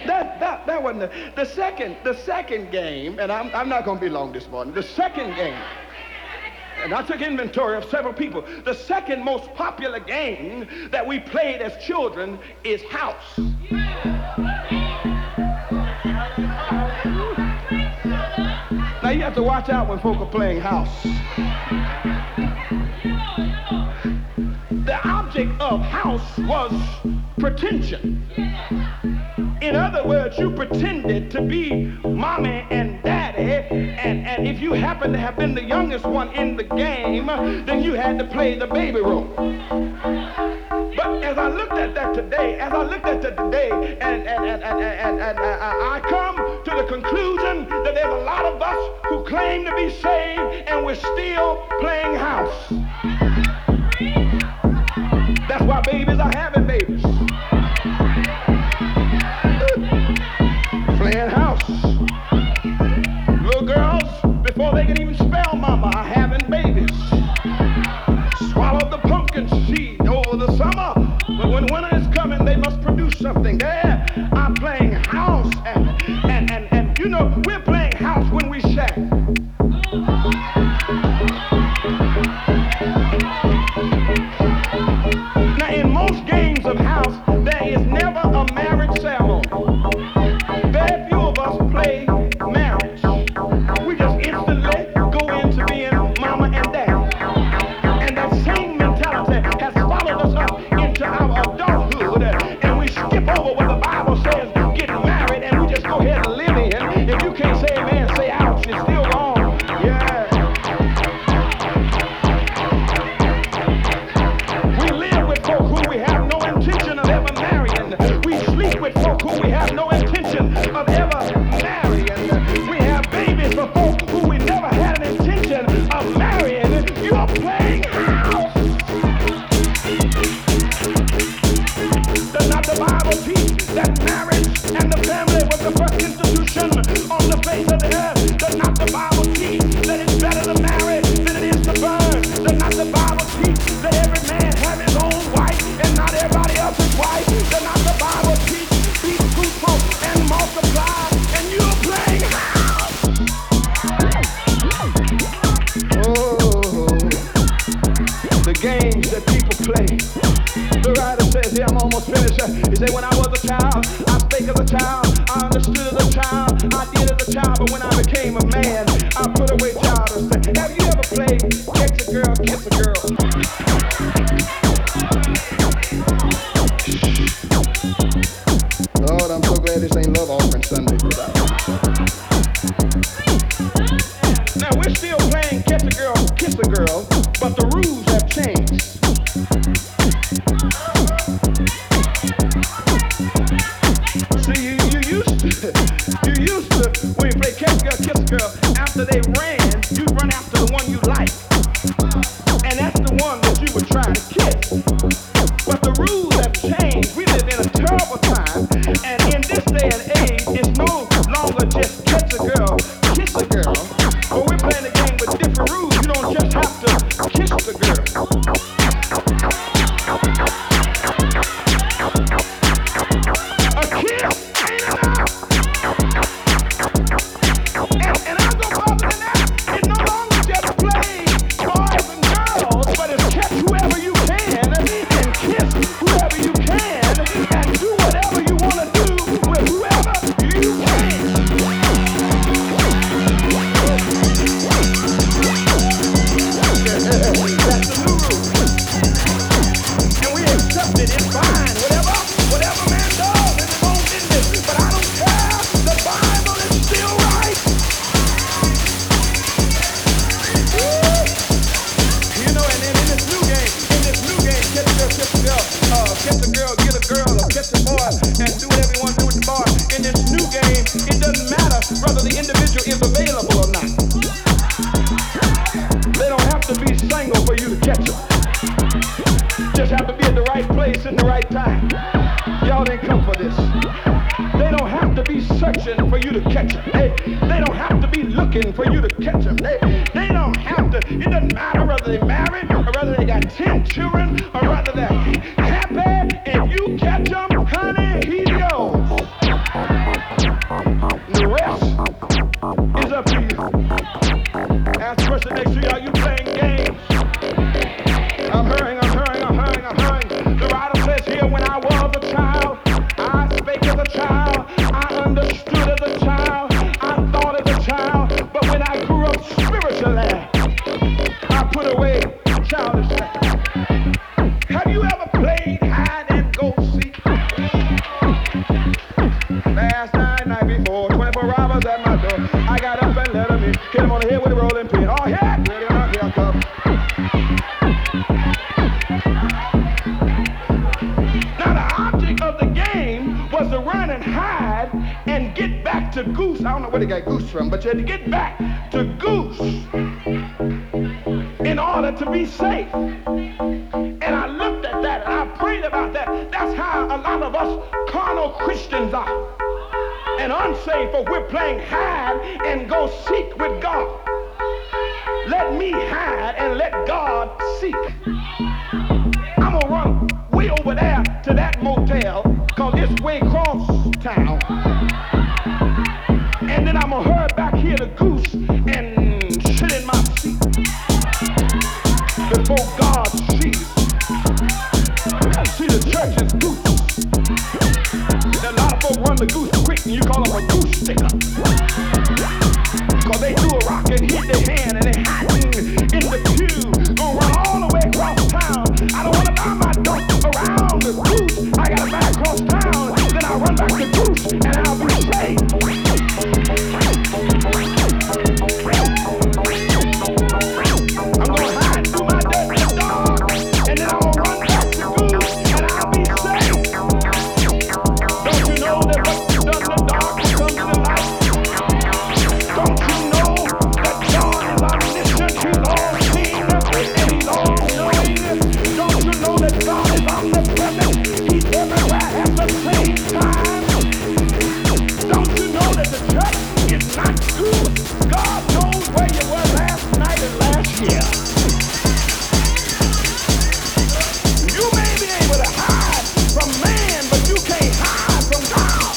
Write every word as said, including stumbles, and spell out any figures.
that, that, that wasn't the, the second, the second game, and I'm, I'm not going to be long this morning. The second game, and I took inventory of several people. The second most popular game that we played as children is house. Now you have to watch out when folk are playing house. The object of house was pretension. In other words, you pretended to be mommy and daddy, and, and if you happened to have been the youngest one in the game, then you had to play the baby role. But as I looked at that today, as I looked at that today, and, and, and, and, and, and, and I come to the conclusion that there's a lot of us who claim to be saved and we're still playing house. That's why babies are having babies. Playing house. Little girls, before they can even spell mama, are having babies. Swallowed the pumpkin seed over the summer, but when winter is coming, they must produce something. There, I'm playing house, and, and, and, and you know, we're playing house when we shack. Now, in most games of house, there is never a marriage ceremony. Very few of us play marriage. We just instantly go into being mama and daddy. And that same mentality has followed us up into our adulthood, and we skip over what the Bible says, get married, and we just go ahead and live in. If you can't say amen, say ouch, it's still wrong. Yeah. We live with folk who we have no intention of ever marrying. We sleep with folk who we have no intention of ever marrying. We have babies for folk who we never had an intention of marrying. You're playing house. Does not the Bible teach that marriage and the family was the first institution on the face of the earth? Does not the Bible teach that it's better to marry than it is to burn? Does not the Bible teach that every man have his own wife and not everybody else's wife? Does not the Bible teach be fruitful and multiply, and you're playing house? Oh, the games that people play. The writer says, here, I'm almost finished. He said, when I was a child, I spake as a child, I understood as a child, I did as a child, but when I became a man, I put away childish things. Have you ever played catch a girl, kiss a girl? Lord, I'm so glad this ain't love offering Sunday. Now, we're still playing catch a girl, kiss a girl, but the rules have changed. See, you, you used to, you used to, when you play catch a girl, kiss a girl, after they ran, you run after the one you like. And that's the one that you were trying to kiss. But the rules have changed. We live in a terrible time. And in this day and age, it's no longer just catch a girl, kiss a girl. But we're playing the game with different rules. You don't just have to kiss the girl. A kiss ain't enough. And, and I'm going further than that. It no longer just plays boys and girls, but it's catch whoever you can and kiss whoever you can and do whatever you want to do with whoever you can. That's the new rule. And we accept it. It's fine. Whatever, whatever man does in his own business. But I don't care. The Bible is still right. Woo! You know, and, and in this new game, in this new game, catch a girl, kiss a girl, uh, catch a girl, get a girl, or catch a boy, and do whatever you want to do with the boy. In this new game, it doesn't matter whether the individual is available or not. They don't have to be single for you to catch them. Just have to be at the right place in the right time. Y'all didn't come for this. They don't have to be searching for you to catch them. They, they don't have to be looking for you to catch them. They, they don't have to. It doesn't matter whether they're married or whether they got ten children or whether they're happy. If you catch them, honey, he's yours. child, I understood as a child, I thought as a child, but when I grew up spiritually, I put away childish things. Have you ever played hide and go seek? Last night, night before, twenty-four robbers at my door. I got up and let them in, hit them on the head with a rolling pin. Oh, yeah, ready or not, here I come. Now, the object of the game was to run and hide and get back to Goose. I don't know where they got Goose from, but you had to get back to Goose in order to be safe. And I looked at that and I prayed about that. That's how a lot of us carnal Christians are. And unsaved folk, we're playing hide and go seek with God. Let me hide and let God seek. I'm gonna run way over there to that motel, cause it's way across town. And then I'm gonna hurry back here to Goose and sit in my seat before God sees. See, the church is Goose. A lot of folk run the Goose quick and you call them a goose sticker. Cause they do a rock and hit their hand and they hiding in the pew. Gonna run all the way across town. I don't wanna buy my dope around the Goose. I gotta buy across town. Then I'll run back to Goose and I'll be safe. I'm gonna hide through my dirty dog and then I'm gonna run back to Goose and I'll be safe. Don't you know that what you've done in the dark becomes the light? Don't you know that God is omniscient, He's all-seeing, and He's all-knowing? Don't you know that God is omnipresent, He's everywhere at the same time? Don't you know that the church is not good? God knows where you were last night and last year. You may be able to hide from man, but you can't hide from God.